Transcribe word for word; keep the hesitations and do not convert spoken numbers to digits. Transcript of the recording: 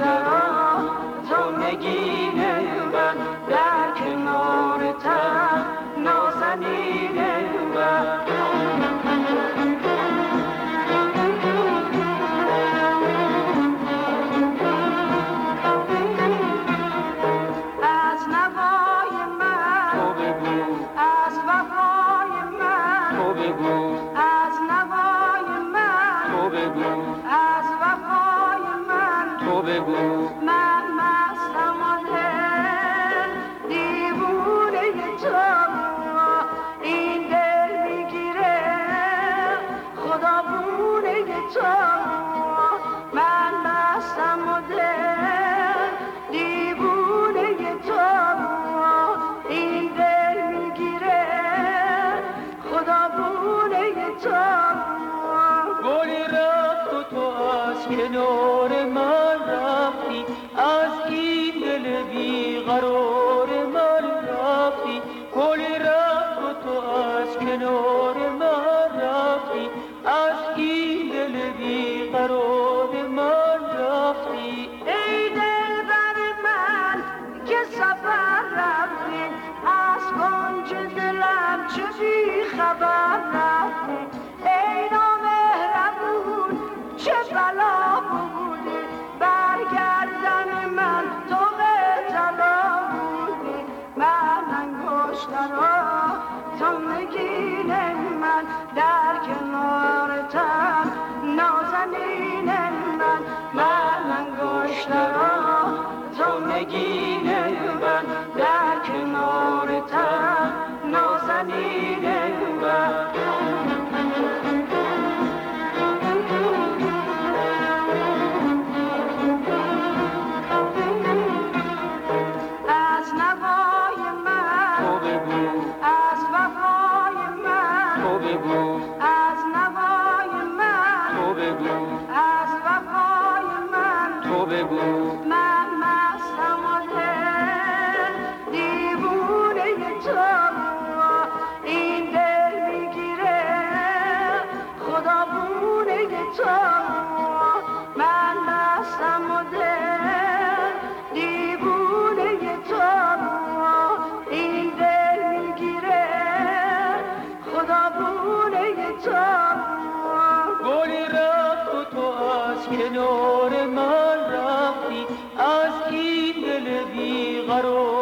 انگشترا تو نگین من در کنار تن نازنین من از نوای من تو بگو از وفای من تو بگو از نوای من تو بگو از وفای من تو بگو من مستم و دل دیوونه تو این دل میگیره خدا بونه تو من مستم و دل دیوونه تو این دل میگیره خدا بونه تو گلی رفت و تو از کنار من رفتی از این دل بیقرار من رفتی گلی رفت و تو از کنار من رفتی از این دل بیقرار من رفتی ای دلبر من که سفر رفتی از کنج دلم چه بی خبر رفتی ای نامهربون چه بلا بودی برگردن من تو طلا بودی من انگشترا تو نگین من در کنار تن نازنین من من انگشترا تو نگین من در کنار تن نازنین من از نوای من تو بگو از وفای من تو بگو از نوای من تو بگو از وفای من تو بگو من مستم و دل دیوونه تو این دل میگیره خدا بونه تو من مستم و دل دیوونه تو این دل میگیره خدا بونه تو گلی رفت و تو از کنار من رفتی از این دل بیقرار